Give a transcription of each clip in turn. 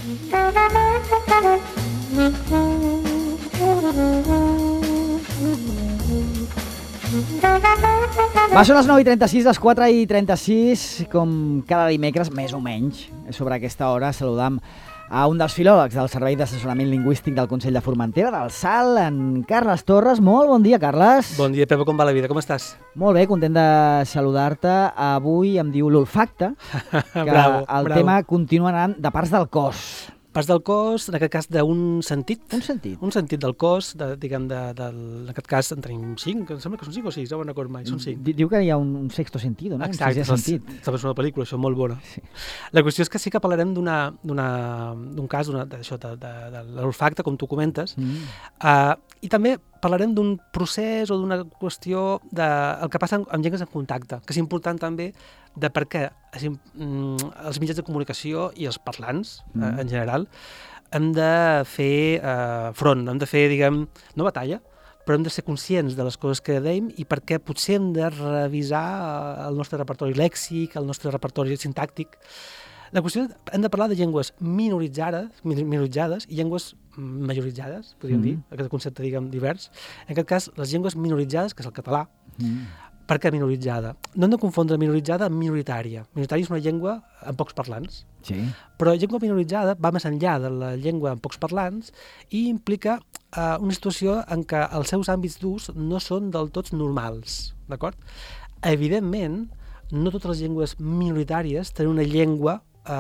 Va, són les 9:36, les 4:36, com cada dimecres, més o menys. Sobre aquesta hora saludam a un dels filòlegs del Servei d'Assessorament Lingüístic del Consell de Formentera, del SAL, en Carles Torres. Molt bon dia, Carles. Bon dia, Pepa, com va la vida? Com estàs? Molt bé, content de saludar-te. Avui em diu l'olfacte, que el tema continua anant de parts del cos. Parts del cos, en aquest cas d'un sentit. Un sentit. Un sentit del cos, en aquest cas en tenim 5, em sembla que són 5 o 6, no me'n recordo mai, són 5. Diu que hi ha un sexto sentido, no? Exacte, un sentit. és una pel·lícula, això, molt bona. Sí. La qüestió és que sí que parlarem d'un cas, de l'olfacte, com tu comentes, i també parlarem d'un procés o d'una qüestió el que passa amb llengües en contacte, que és important també de per què els mitjans de comunicació i els parlants, en general, hem de fer front, hem de fer, diguem, no batalla, però hem de ser conscients de les coses que dèiem i perquè potser hem de revisar el nostre repertori lèxic, el nostre repertori sintàctic. La qüestió és que hem de parlar de llengües minoritzades i llengües majoritzades, podríem dir, aquest concepte, diguem, divers. En aquest cas, les llengües minoritzades, que és el català. Per què minoritzada? No hem de confondre minoritzada amb minoritària. Minoritària és una llengua amb pocs parlants. Sí. Però la llengua minoritzada va més enllà de la llengua amb pocs parlants i implica una situació en què els seus àmbits d'ús no són del tot normals. D'acord? Evidentment, no totes les llengües minoritàries tenen una llengua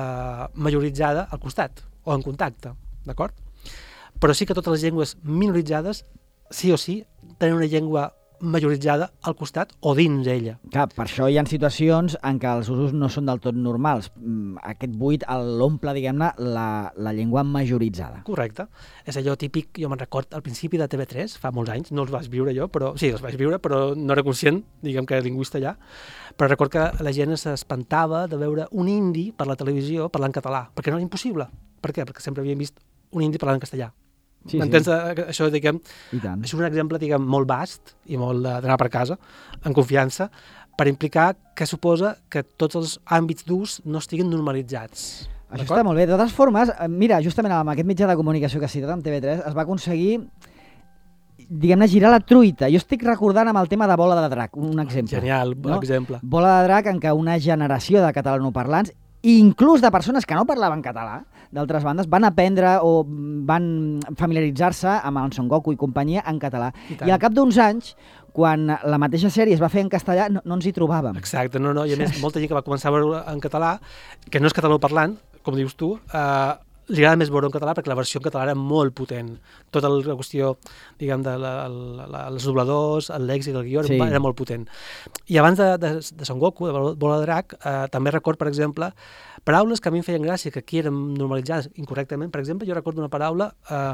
majoritzada al costat o en contacte. D'acord? Però sí que totes les llengües minoritzades, sí o sí, tenen una llengua majoritzada al costat o dins ella. Clar, per això hi ha situacions en què els usos no són del tot normals. Aquest buit l'omple, diguem-ne, la llengua majoritzada. Correcte. És allò típic, jo me'n record al principi de TV3, fa molts anys, no els vaig viure jo, però sí, els vaig viure, però no era conscient, diguem que era lingüista ja, però record que la gent s'espantava de veure un indi per la televisió parlant català, perquè no era impossible. Per què? Perquè sempre havien vist un indi parlant en castellà. Sí, m'entens? Sí. Això, diguem, és un exemple, diguem, molt vast i molt d'anar per casa, en confiança, per implicar que suposa que tots els àmbits d'ús no estiguin normalitzats. Això està molt bé. De totes formes, mira, justament amb aquest mitjà de comunicació que has citat, amb TV3, es va aconseguir, diguem-ne, girar la truita. Jo estic recordant amb el tema de Bola de Drac, un exemple. Genial, bon exemple. Bola de Drac en què una generació de catalanoparlants, inclús de persones que no parlaven català, d'altres bandes, van aprendre o van familiaritzar-se amb el Son Goku i companyia en català. I al cap d'uns anys, quan la mateixa sèrie es va fer en castellà, no ens hi trobàvem. Exacte, no, i a més, molta gent que va començar a veure en català, que no és catalanoparlant, com dius tu, li agrada més veure en català perquè la versió en català era molt potent. Tota la qüestió, diguem, dels dobladors, el lèxic, el guió, era molt potent. I abans de Son Goku, de Bola de Drac, també record, per exemple, paraules que a mi em feien gràcia, que aquí eren normalitzades incorrectament. Per exemple, jo recordo una paraula,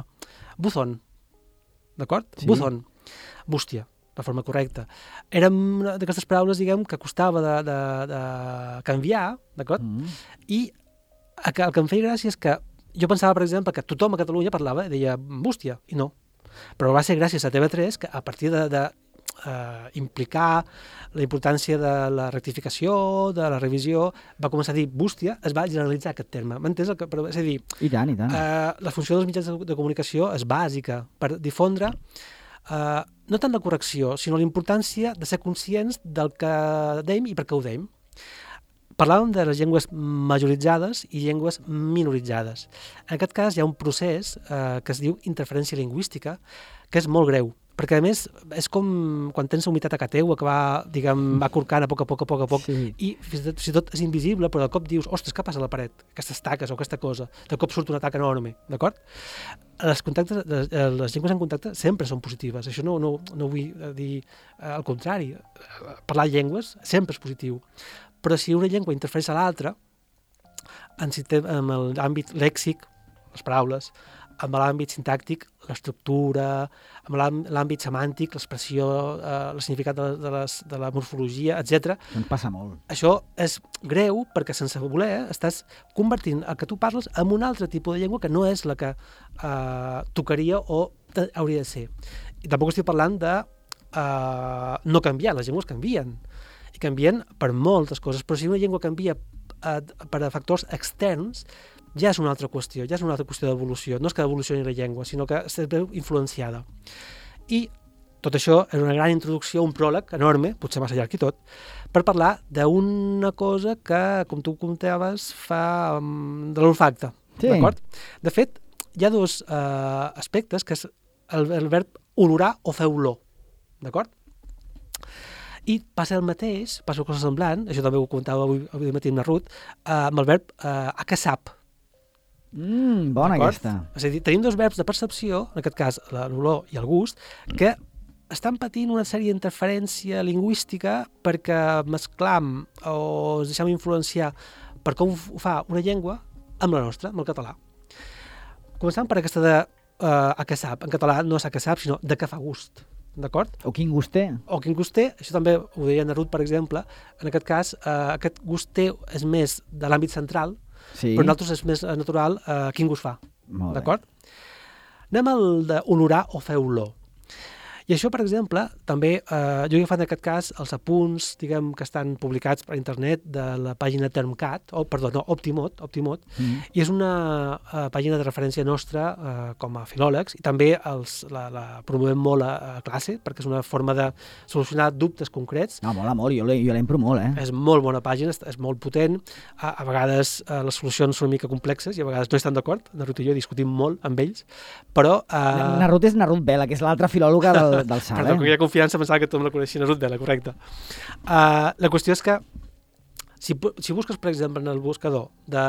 buzón, d'acord? Sí. Buzón, bústia, de forma correcta. Eren d'aquestes paraules, diguem, que costava de canviar, d'acord? I el que em feia gràcia és que jo pensava, per exemple, que tothom a Catalunya parlava, deia bústia, i no. Però va ser gràcies a TV3 que a partir de implicar la importància de la rectificació, de la revisió, va començar a dir bústia, es va generalitzar aquest terme. M'entens? És a dir, I tant. La funció dels mitjans de comunicació és bàsica per difondre no tant la correcció, sinó la importància de ser conscients del que dèiem i per què ho dèiem. Parlàvem de les llengües majoritzades i llengües minoritzades. En aquest cas hi ha un procés que es diu interferència lingüística, que és molt greu, perquè a més és com quan tens humitat a casa teva que va corcant a poc a poc, sí. I fins i tot és invisible, però de cop dius, ostres, què passa a la paret? Aquestes taques o aquesta cosa. De cop surt una taca enorme, d'acord? Les llengües en contacte sempre són positives. Això no vull dir el contrari. Parlar llengües sempre és positiu. Però si una llengua interfereix a l'altra, amb l'àmbit lèxic, les paraules, amb l'àmbit sintàctic, l'estructura, amb l'àmbit semàntic, l'expressió, el significat de la morfologia, etc. Em passa molt. Això és greu perquè sense voler estàs convertint el que tu parles en un altre tipus de llengua que no és la que tocaria o hauria de ser. I tampoc estic parlant de no canviar, les llengües canvien. Canvien per moltes coses, però si una llengua canvia per factors externs, ja és una altra qüestió, ja és una altra qüestió d'evolució. No és que evolucioni la llengua, sinó que es veu influenciada. I tot això és una gran introducció, un pròleg enorme, potser massa llarg i tot, per parlar d'una cosa que, com tu comentaves, fa de l'olfacte. Sí. D'acord? De fet, hi ha dos aspectes, que és el verb olorar o fer olor. D'acord? I passa el mateix, passa una cosa semblant, això també ho comentava avui matí amb la Ruth, amb el verb acaçap. Bona aquesta. És a dir, tenim dos verbs de percepció, en aquest cas l'olor i el gust, que estan patint una sèrie d'interferència lingüística perquè mesclam o ens deixem influenciar per com ho fa una llengua amb la nostra, amb el català. Començant per aquesta de acaçap. En català no és acaçap, sinó de que fa gust. D'acord? O quin gust té. O quin gust té, això també ho deia en Ruth, per exemple, en aquest cas, aquest gust té és més de l'àmbit central, Sí. però en altres és més natural quin gust fa. Molt bé. D'acord? Anem al d'olorar o fer olor. I això, per exemple, també, jo he agafat en aquest cas els apunts, diguem, que estan publicats per internet de la pàgina Termcat, Optimot, i és una pàgina de referència nostra com a filòlegs, i també la promovem molt a classe, perquè és una forma de solucionar dubtes concrets. No, mola molt, jo l'empro molt, És molt bona pàgina, és molt potent, a vegades les solucions són una mica complexes i a vegades no estan d'acord, na Ruth i jo discutim molt amb ells, però... Na Ruth és na Ruth Vela, que és l'altra filòloga del SAL. Perdó, que hi ha confiança, pensava que tothom la coneixia, na Ruth Vela, correcte. La qüestió és que si busques, per exemple, en el buscador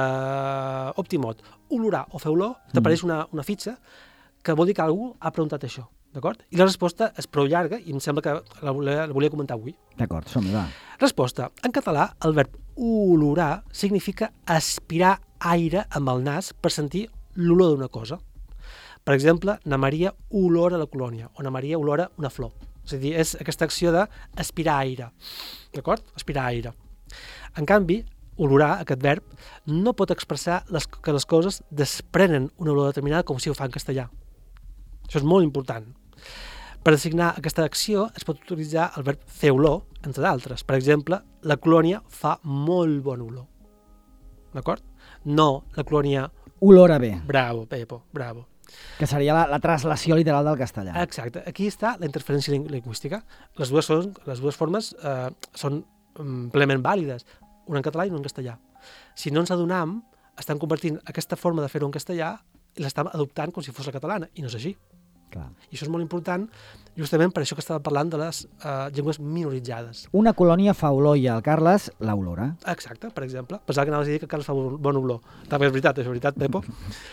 d'Optimot, olorar o fer olor, t'apareix una fitxa que vol dir que algú ha preguntat això, d'acord? I la resposta és prou llarga i em sembla que la volia comentar avui. D'acord, som-hi, va. Resposta. En català, el verb olorar significa aspirar aire amb el nas per sentir l'olor d'una cosa. Per exemple, na Maria olora la colònia, o na Maria olora una flor. És a dir, és aquesta acció d'aspirar aire. D'acord? Aspirar aire. En canvi, olorar, aquest verb, no pot expressar que les coses desprenen una olor determinada com si ho fa en castellà. Això és molt important. Per designar aquesta acció es pot utilitzar el verb fer olor, entre d'altres. Per exemple, la colònia fa molt bona olor. D'acord? No, la colònia... Olora bé. Bravo, Pepo, bravo. Que seria la translació literal del castellà. Exacte. Aquí està la interferència lingüística. Les dues formes són plenament vàlides, una en català i una en castellà. Si no ens adonam, estan convertint aquesta forma de fer-ho en castellà i l'estan adoptant com si fos la catalana, i no és així. Clar. I això és molt important, justament per això que estava parlant de les llengües minoritzades. Una colònia fa olor i el Carles l'olora. Exacte, per exemple. Pensava que anaves a dir que el Carles fa bona olor. També és veritat, Pepo.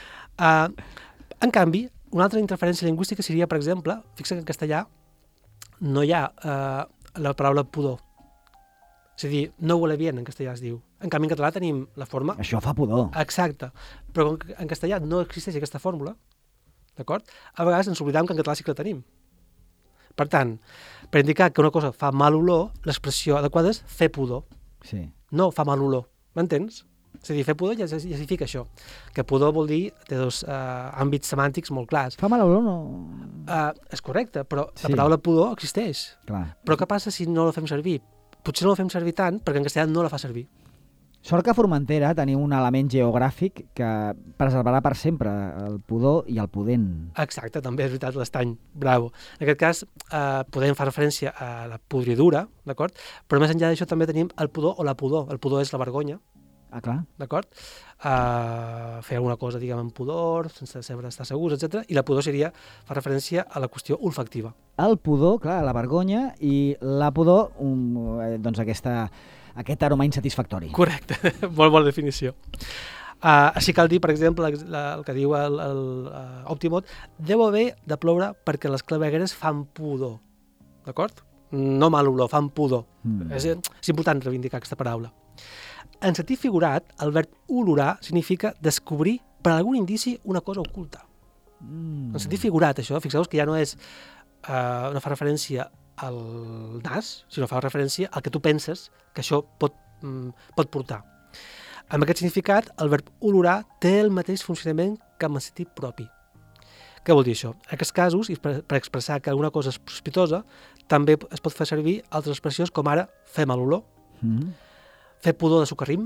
En canvi, una altra interferència lingüística seria, per exemple, fixa que en castellà no hi ha la paraula pudor. És a dir, no huele bien en castellà es diu. En canvi, en català tenim la forma... Això fa pudor. Exacte. Però en castellà no existeix aquesta fórmula, d'acord? A vegades ens oblidam que en català sí que la tenim. Per tant, per indicar que una cosa fa mal olor, l'expressió adequada és fer pudor. Sí. No fa mal olor. M'entens? És a dir, fer pudor ja s'hi fica això. Que pudor vol dir, té dos àmbits semàntics molt clars. Fa mal olor, no? És correcte, però Sí. la paraula pudor existeix. Clar. Però què passa si no la fem servir? Potser no la fem servir tant perquè en castellà no la fa servir. Sort que a Formentera tenim un element geogràfic que preservarà per sempre el pudor i el pudent. Exacte, també és veritat, l'estany. Bravo. En aquest cas, podem fer referència a la podridura, d'acord? Però més enllà d'això també tenim el pudor o la pudor. El pudor és la vergonya, Ah, clar. d'acord? Fer alguna cosa, diguem, amb pudor, sense sempre estar segurs, etc. I la pudor seria, fa referència a la qüestió olfactiva. El pudor, clar, la vergonya, i la pudor, doncs aquest aroma insatisfactori. Correcte, molt bona definició. Així cal dir, per exemple, el que diu Optimot, deu haver de ploure perquè les clavegueres fan pudor, d'acord? No mal olor, fan pudor. És important reivindicar aquesta paraula. En sentit figurat, el verb olorar significa descobrir per algun indici una cosa oculta. En sentit figurat, això, fixeu-vos que ja no és no fa referència al nas, sinó fa referència al que tu penses que això pot portar. Amb aquest significat, el verb olorar té el mateix funcionament que amb el sentit propi. Què vol dir això? En aquests casos, i per expressar que alguna cosa és sospitosa, també es pot fer servir altres expressions com ara fer mal olor, fer pudor de socarrim,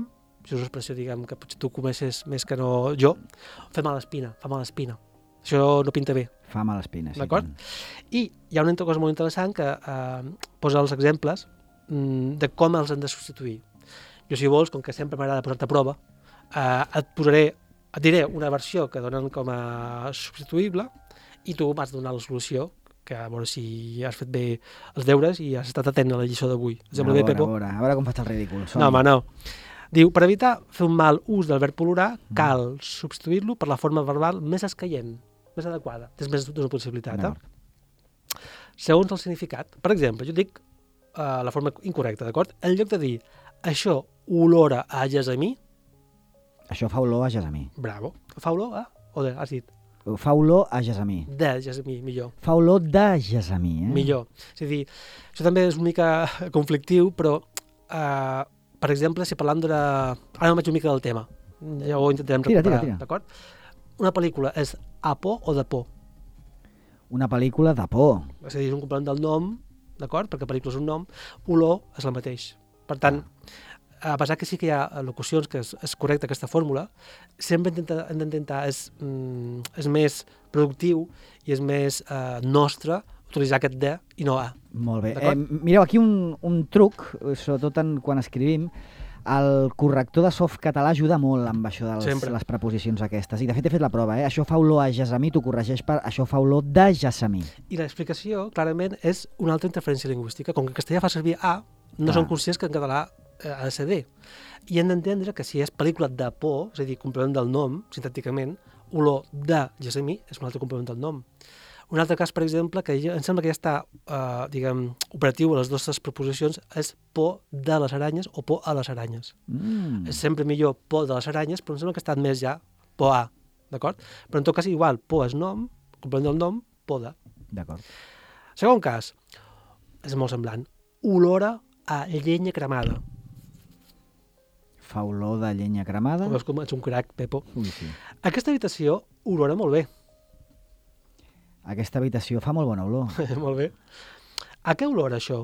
si és una expressió, diguem, que potser tu coneixes més que no jo, fa mal espina. Això no pinta bé. Fa mala espina, sí. D'acord? I hi ha una cosa molt interessant que posa els exemples de com els han de substituir. Jo, si vols, com que sempre m'agrada posar-te a prova, et diré una versió que donen com a substituïble i tu m'has de donar la solució, que a veure si has fet bé els deures i has estat atent a la lliçó d'avui. A veure com faig el ridícul. No, home, no. Diu, per evitar fer un mal ús del verb pol·lurar, cal substituir-lo per la forma verbal més escaient, més adequada. Tens més d'una possibilitat, Segons el significat. Per exemple, jo dic la forma incorrecta, d'acord? En lloc de dir, això olora a gessamí... Això fa olor a gessamí. Bravo. Fa olor a... has dit? Fa olor a gessamí. De gessamí, millor. Fa olor de gessamí, Millor. És a dir, això també és una mica conflictiu, però, per exemple, si parlam d'una... Ara no vaig una mica del tema. Ja ho intentarem recuperar, d'acord? Una pel·lícula és a por o de por? Una pel·lícula de por. És a dir, és un complement del nom, d'acord? Perquè pel·lícula és un nom, olor és el mateix. Per tant, a pesar que sí que hi ha locucions que és correcta aquesta fórmula, sempre hem d'intentar, és més productiu i és més nostre utilitzar aquest de i no a. Molt bé. Mireu, aquí un truc, sobretot quan escrivim, el corrector de Softcatalà ajuda molt amb això de les preposicions aquestes. I de fet he fet la prova, Això fa olor a gessamí, t'ho corregeix per això fa olor de gessamí. I l'explicació, clarament, és una altra interferència lingüística. Com que en castellà fa servir a, no són conscients que en català ha de ser D. I hem d'entendre que si és pel·lícula de por, és a dir, complement del nom, sintèticament, olor de gessamí és un altre complement del nom. Un altre cas, per exemple, que em sembla que ja està, operatiu a les dues preposicions, és por de les aranyes o por a les aranyes. És sempre millor por de les aranyes, però em sembla que està admès ja por a, d'acord? Però en tot cas, igual, por és nom, complement del nom, por de. D'acord. Segon cas, és molt semblant, olora a llenya cremada. Fa olor de llenya cremada. Veus com ets un crac, Pepo? Ui, sí. Aquesta habitació olora molt bé. Aquesta habitació fa molt bona olor. Molt bé. A què olora això?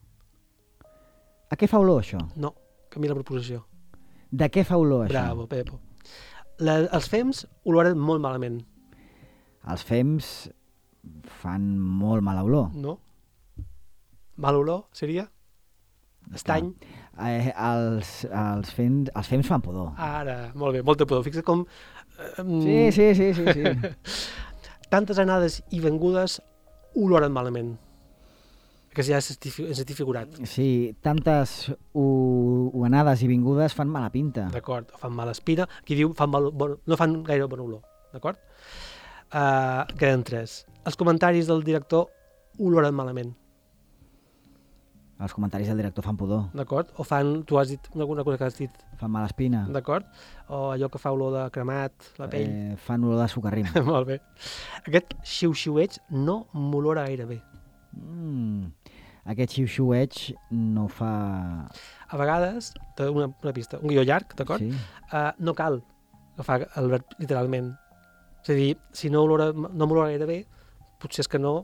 A què fa olor, això? No, canvia la proposició. De què fa olor, això? Bravo, Pepo. Els fems oloren molt malament. Els fems fan molt mala olor. No? Mal olor seria? Estany? Els fems fan pudor. Ara, molt bé, molta pudor. Fixa't com... Sí. Tantes anades i vengudes oloren malament. Que ja és sentit figurat. Sí, tantes anades i vingudes fan mala pinta. D'acord, fan mala espina. Aquí diu no fan gaire bona olor. D'acord? Queden 3. Els comentaris del director oloren malament. Els comentaris del director fan pudor. D'acord? O fan, tu has dit alguna cosa que has dit. Fan mala espina. D'acord? O allò que fa olor de cremat, la pell. Fan olor de sucarrim. Molt bé. Aquest xiu-xiueig no m'olora gaire bé. Aquest xiu-xiueig no fa... A vegades, una pista, un guió llarg, d'acord? Sí. No cal agafar el verb literalment. És a dir, si no m'olora gaire bé, potser és que no...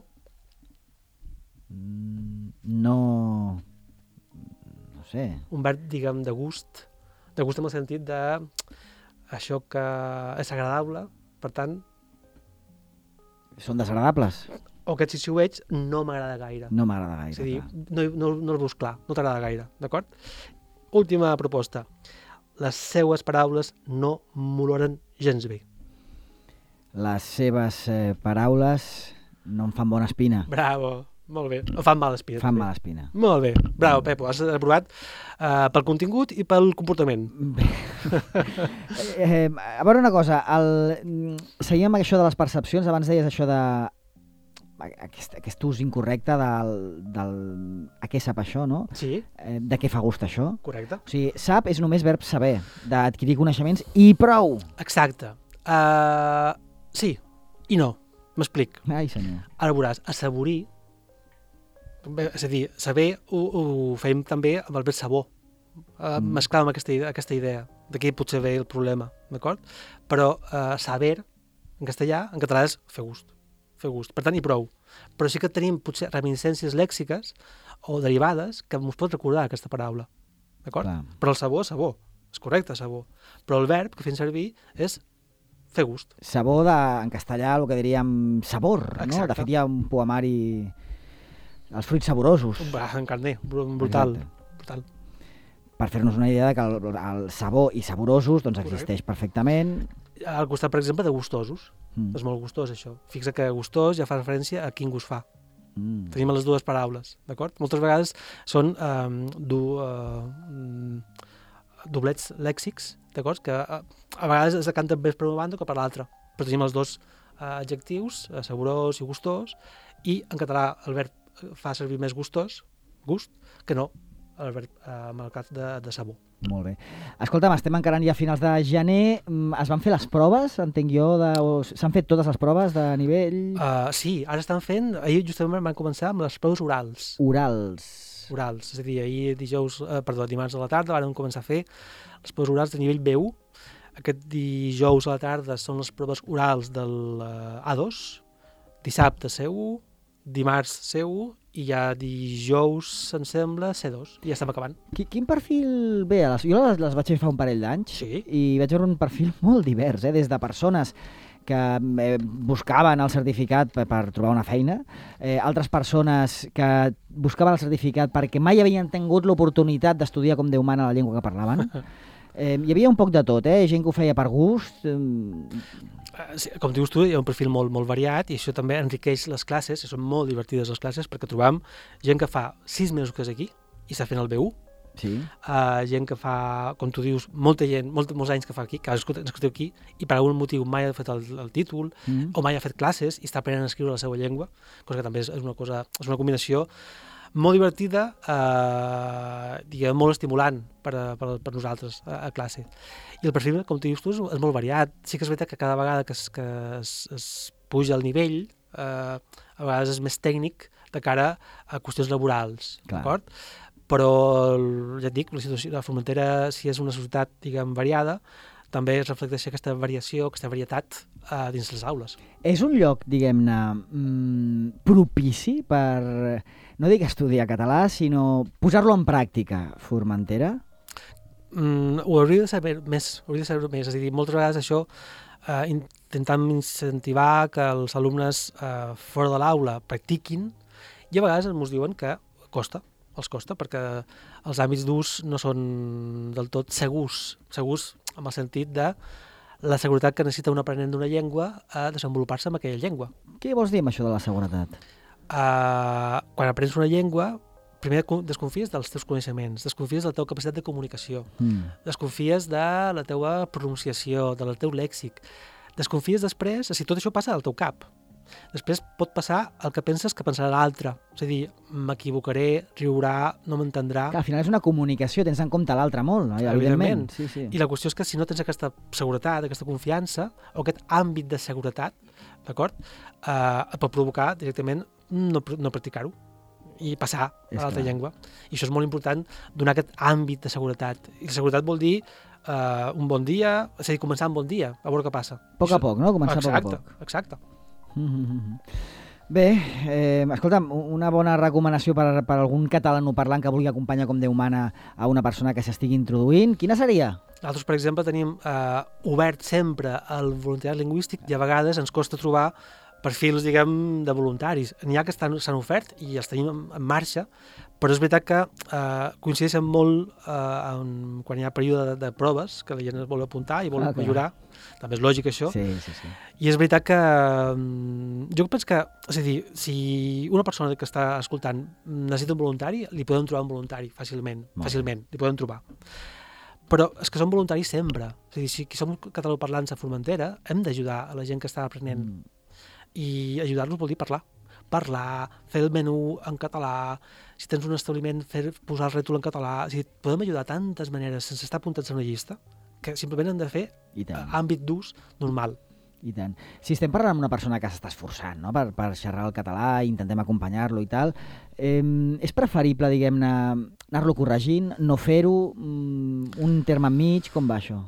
No sé. Un verb, diguem, de gust en el sentit de això que és agradable, per tant... Són desagradables? O aquest xiu-xiueig no m'agrada gaire. No m'agrada gaire. És a dir, no el veus clar, no t'agrada gaire, d'acord? Última proposta. Les seues paraules no m'oloren gens bé. Les seves paraules no em fan bona espina. Bravo, molt bé. O fan mala espina. Fan mala espina. Molt bé. Bravo, Pepo. Has aprovat pel contingut i pel comportament. Bé. A veure una cosa. Seguim amb això de les percepcions. Abans deies això de aquest ús incorrecte del a què sap això, no? Sí. De què fa gust això. Correcte. O sigui, sap és només verb saber, d'adquirir coneixements i prou. Exacte. Sí i no. M'explic. Ai, senyor. Ara veuràs, assaborir, és a dir, saber ho fem també amb el verb sabor, mesclar amb aquesta idea de què potser ve el problema, d'acord? Però saber, en castellà, en català és fer gust. Per tant, i prou. Però sí que tenim potser reminiscències lèxiques o derivades que ens pot recordar aquesta paraula, d'acord? Però el sabor, sabor. és correcte, sabó. Però el verb que fem servir és fer gust. Sabor, en castellà, el que diríem sabor, no? Exacte. De fet, hi ha un poemari, els fruits saborosos. En carner, brutal. Brutal. Per fer-nos una idea de que el sabor i saborosos doncs, existeix perfectament. Al costat, per exemple, de gustosos. És molt gustós, això. Fixa que gustós ja fa referència a quin gust fa. Tenim les dues paraules, d'acord? Moltes vegades són doblets lèxics, d'acord? Que a vegades es decanten més per una banda que per l'altra. Però tenim els dos adjectius, saborós i gustós, i en català el verb fa servir més gustós, gust, que no el verb amb el cas de sabor. Molt bé. Escolta'm, estem encarant ja a finals de gener. Es van fer les proves, entenc jo, s'han fet totes les proves de nivell? Sí, ara estan fent, ahir justament van començar amb les proves orals. Orals, és a dir, ahir dimarts a la tarda van començar a fer les proves orals de nivell B1. Aquest dijous a la tarda són les proves orals del A2, dissabte C1, dimarts C1 i ja dijous, em sembla, C2. I ja estem acabant. Quin perfil ve? Jo les vaig fer fa un parell d'anys i vaig veure un perfil molt divers, des de persones que buscaven el certificat per trobar una feina, altres persones que buscaven el certificat perquè mai havien tingut l'oportunitat d'estudiar com Déu mana la llengua que parlaven. Hi havia un poc de tot, gent que ho feia per gust. Com dius tu, hi ha un perfil molt, molt variat i això també enriqueix les classes, són molt divertides les classes perquè trobam gent que fa 6 mesos que és aquí i està fent el B1, gent que fa, com tu dius, molta gent, molts anys que fa aquí, que ha nascut aquí i per algun motiu mai ha fet el títol o mai ha fet classes i està aprenent a escriure la seva llengua, cosa que també és una combinació molt divertida, diguem, molt estimulant per nosaltres a classe. I el perfil, com tu dius tu, és molt variat. Sí que és veritat que cada vegada que es puja el nivell, a vegades és més tècnic de cara a qüestions laborals, d'acord? Però, ja et dic, la Formentera, si és una societat, diguem, variada, també es reflecteix aquesta variació, aquesta varietat dins les aules. És un lloc, diguem-ne, propici per, no dic estudiar català, sinó posar-lo en pràctica, Formentera? Ho hauria de saber més, és a dir, moltes vegades això intentant incentivar que els alumnes fora de l'aula practiquin i a vegades ens diuen que els costa perquè els àmbits d'ús no són del tot segurs amb el sentit de la seguretat que necessita un aprenent d'una llengua a desenvolupar-se en aquella llengua. Què vols dir amb això de la seguretat? Quan aprens una llengua, primer desconfies dels teus coneixements, desconfies de la teva capacitat de comunicació, desconfies de la teva pronunciació, del teu lèxic, desconfies després, si tot això passa al teu cap. Després pot passar el que penses que pensarà l'altre, és a dir, m'equivocaré, riurà, no m'entendrà. Al final és una comunicació, tens en compte l'altre molt, evidentment. Sí. I la qüestió és que si no tens aquesta seguretat, aquesta confiança, o aquest àmbit de seguretat, d'acord, et pot provocar directament no practicar-ho i passar a l'altra llengua. I això és molt important, donar aquest àmbit de seguretat. I la seguretat vol dir un bon dia, és a dir, començar un bon dia, a veure què passa. A poc a poc, no? Començar a poc a poc. Exacte. Bé, escolta'm, una bona recomanació per algun catalanoparlant que vulgui acompanyar com Déu mana a una persona que s'estigui introduint, quina seria? Nosaltres, per exemple, tenim obert sempre el voluntariat lingüístic i a vegades ens costa trobar perfils, diguem, de voluntaris. N'hi ha que s'han ofert i els tenim en marxa, però és veritat que coincideixen molt quan hi ha període de proves, que la gent es vol apuntar i vol millorar. També és lògic, això. Sí. I és veritat que jo penso que, és a dir, si una persona que està escoltant necessita un voluntari, li podem trobar un voluntari fàcilment, li podem trobar. Però és que som voluntaris sempre. És a dir, si som catalanoparlants a Formentera, hem d'ajudar a la gent que està aprenent. I ajudar-los vol dir parlar, fer el menú en català, si tens un establiment, posar el rètol en català. És a dir, podem ajudar de tantes maneres sense estar apuntats a una llista que simplement hem de fer àmbit d'ús normal. I tant. Si estem parlant amb una persona que s'està esforçant, no? per xerrar el català, intentem acompanyar-lo i tal, és preferible, diguem-ne, anar-lo corregint, no fer-ho, un terme enmig, com va això?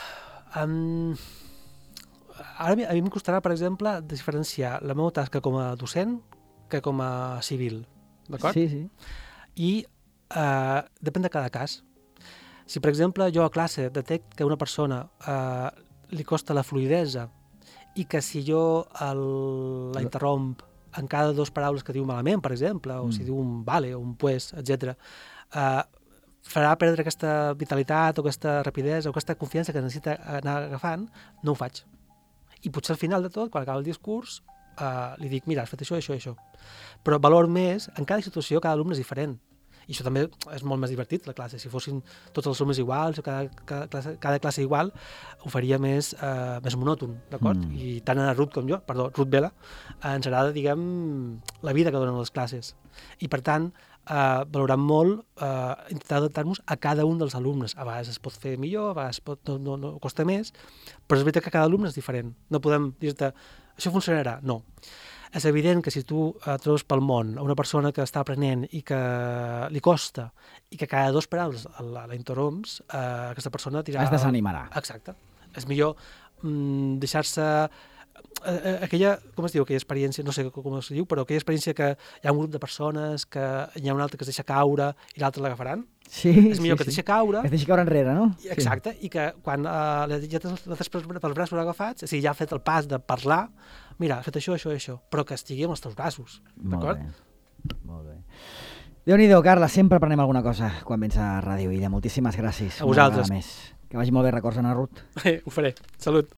Ara a mi em costarà, per exemple, diferenciar la meva tasca com a docent que com a civil, d'acord? Sí. I depèn de cada cas. Si, per exemple, jo a classe detect que a una persona li costa la fluidesa i que si jo la interromp en cada dues paraules que diu malament, per exemple, o si diu un vale o un pues, etc., farà perdre aquesta vitalitat o aquesta rapidesa o aquesta confiança que necessita anar agafant, no ho faig. I potser al final de tot, quan acaba el discurs, li dic, mira, has fet això, això, això. Però valor més, en cada situació, cada alumne és diferent. I això també és molt més divertit, la classe. Si fossin tots els alumnes iguals o cada classe igual, ho faria més monòton, d'acord? I tant a Ruth com jo, Ruth Vela, ens agrada, diguem, la vida que donen les classes. I, per tant, valorem molt intentar adaptar-nos a cada un dels alumnes. A vegades es pot fer millor, a vegades no costa més, però és veritat que cada alumne és diferent. No podem dir-te, això funcionarà. No. És evident que si tu trobes pel món una persona que està aprenent i que li costa i que cada dues paraules la interromps, aquesta persona tirarà... Es desanimarà. Exacte. És millor deixar-se... aquella, com es diu, aquella experiència, no sé com es diu, però aquella experiència que hi ha un grup de persones, que hi ha un altre que es deixa caure i l'altre l'agafaran. Sí, és millor que es deixi caure. Que es deixi caure enrere, no? Exacte, i que quan ja tens pels braços agafats, o sigui, ja ha fet el pas de parlar, mira, has fet això, això, això, però que estigui amb els teus braços, d'acord? Molt bé. Déu-n'hi-do, Carla, sempre aprenem alguna cosa quan vens a Ràdio Illa. Moltíssimes gràcies. A vosaltres. Que vagi molt bé, records, Anna Ruth. Ho faré. Salut.